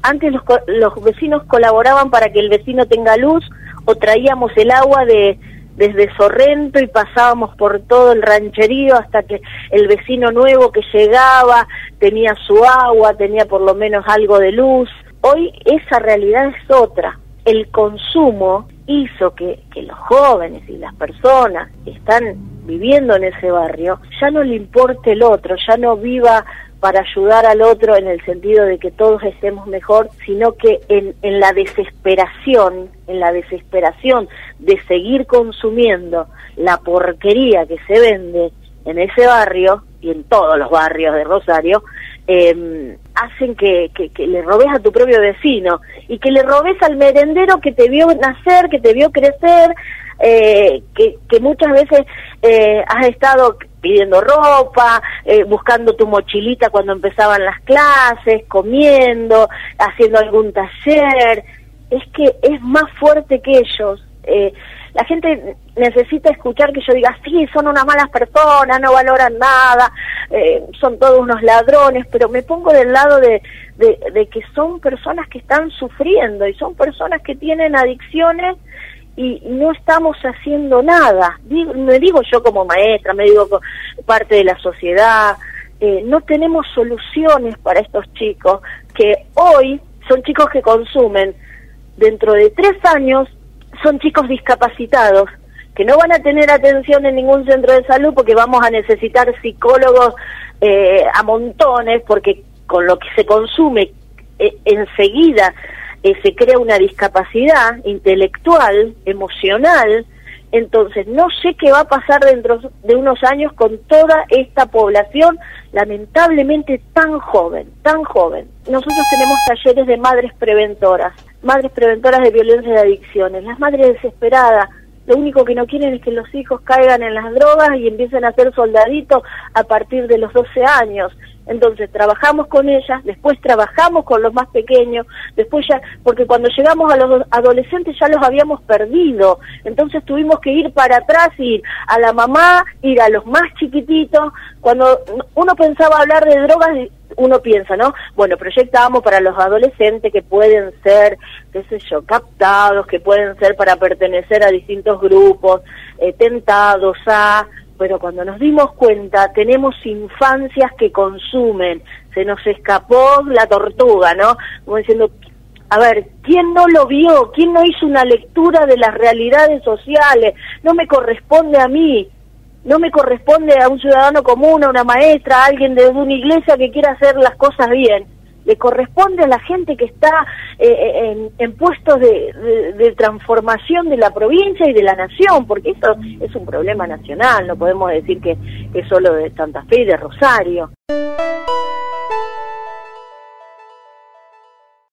Antes los vecinos colaboraban para que el vecino tenga luz, o traíamos el agua desde Sorrento y pasábamos por todo el rancherío hasta que el vecino nuevo que llegaba tenía su agua, tenía por lo menos algo de luz. Hoy esa realidad es otra. El consumo hizo que los jóvenes y las personas que están viviendo en ese barrio ya no le importe el otro, ya no viva para ayudar al otro en el sentido de que todos estemos mejor, sino que en la desesperación de seguir consumiendo la porquería que se vende en ese barrio y en todos los barrios de Rosario, hacen que le robes a tu propio vecino y que le robes al merendero que te vio nacer, que te vio crecer, que muchas veces has estado pidiendo ropa, buscando tu mochilita cuando empezaban las clases, comiendo, haciendo algún taller. Es que es más fuerte que ellos. La gente necesita escuchar que yo diga, sí, son unas malas personas, no valoran nada, son todos unos ladrones, pero me pongo del lado de que son personas que están sufriendo y son personas que tienen adicciones y no estamos haciendo nada. Me digo yo como maestra, me digo parte de la sociedad, no tenemos soluciones para estos chicos, que hoy son chicos que consumen. Dentro de 3 años son chicos discapacitados, que no van a tener atención en ningún centro de salud porque vamos a necesitar psicólogos a montones, porque con lo que se consume enseguida se crea una discapacidad intelectual, emocional. Entonces no sé qué va a pasar dentro de unos años con toda esta población lamentablemente tan joven, tan joven. Nosotros tenemos talleres de madres preventoras de violencia y de adicciones. Las madres desesperadas, lo único que no quieren es que los hijos caigan en las drogas y empiecen a ser soldaditos a partir de los 12 años. Entonces trabajamos con ellas, después trabajamos con los más pequeños, después ya, porque cuando llegamos a los adolescentes ya los habíamos perdido, entonces tuvimos que ir para atrás, ir a la mamá, ir a los más chiquititos. Cuando uno pensaba hablar de drogas, uno piensa, ¿no? Bueno, proyectábamos para los adolescentes que pueden ser, qué sé yo, captados, que pueden ser para pertenecer a distintos grupos, tentados a... Pero cuando nos dimos cuenta, tenemos infancias que consumen, se nos escapó la tortuga, ¿no? Como diciendo, a ver, ¿quién no lo vio? ¿Quién no hizo una lectura de las realidades sociales? No me corresponde a mí, no me corresponde a un ciudadano común, a una maestra, a alguien de una iglesia que quiera hacer las cosas bien. Le corresponde a la gente que está en puestos de transformación de la provincia y de la nación, porque eso es un problema nacional, no podemos decir que es solo de Santa Fe y de Rosario.